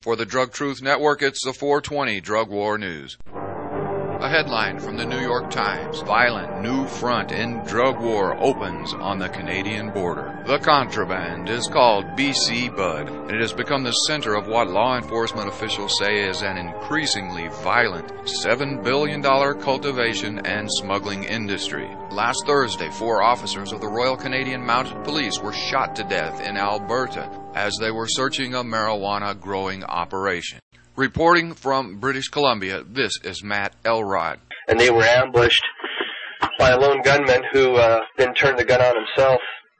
For the Drug Truth Network, it's the 420 Drug War News. A headline from the New York Times: violent new front in drug war opens on the Canadian border. The contraband is called BC Bud, and it has become the center of what law enforcement officials say is an increasingly violent $7 billion cultivation and smuggling industry. Last Thursday, 4 officers of the Royal Canadian Mounted Police were shot to death in Alberta as they were searching a marijuana growing operation. Reporting from British Columbia, this is Matt Elrod. And they were ambushed by a lone gunman who then turned the gun on himself.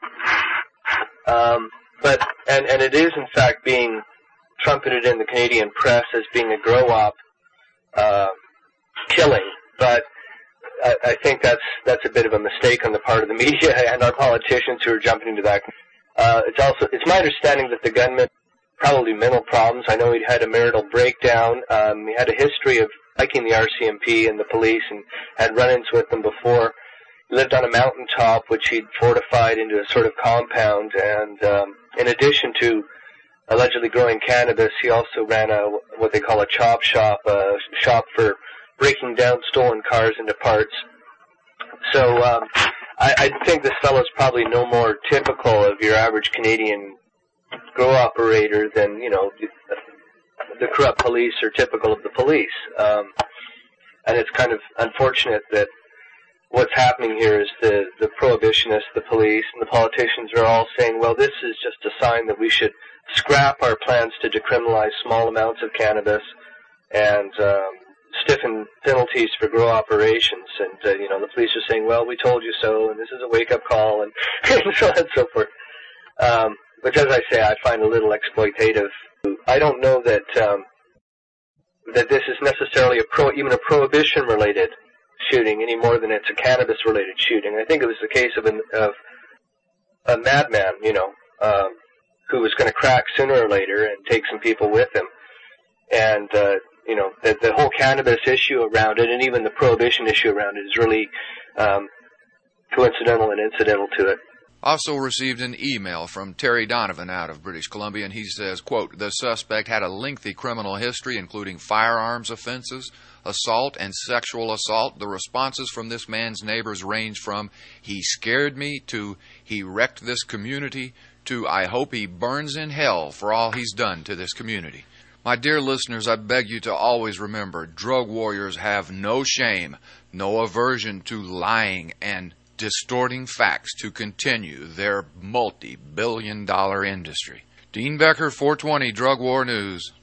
And it is in fact being trumpeted in the Canadian press as being a grow-op killing, but I think that's a bit of a mistake on the part of the media and our politicians who are jumping into that. It's my understanding that the gunman probably mental problems. I know he'd had a marital breakdown. He had a history of liking the RCMP and the police and had run-ins with them before. He lived on a mountaintop, which he'd fortified into a sort of compound. And in addition to allegedly growing cannabis, he also ran what they call a chop shop, a shop for breaking down stolen cars into parts. So I think this fellow's probably no more typical of your average Canadian grow operator than, the corrupt police are typical of the police. And it's kind of unfortunate that what's happening here is the prohibitionists, the police, and the politicians are all saying, well, this is just a sign that we should scrap our plans to decriminalize small amounts of cannabis and stiffen penalties for grow operations. And, the police are saying, well, we told you so, and this is a wake-up call, and so on and so forth. Which, as I say, I find a little exploitative. I don't know that that this is necessarily even a prohibition-related shooting any more than it's a cannabis-related shooting. I think it was the case of a madman, who was going to crack sooner or later and take some people with him. And the whole cannabis issue around it, and even the prohibition issue around it, is really coincidental and incidental to it. Also received an email from Terry Donovan out of British Columbia, and he says, quote, the suspect had a lengthy criminal history, including firearms offenses, assault, and sexual assault. The responses from this man's neighbors range from, he scared me, to he wrecked this community, to I hope he burns in hell for all he's done to this community. My dear listeners, I beg you to always remember, drug warriors have no shame, no aversion to lying and distorting facts to continue their multi-billion-dollar industry. Dean Becker, 420 Drug War News.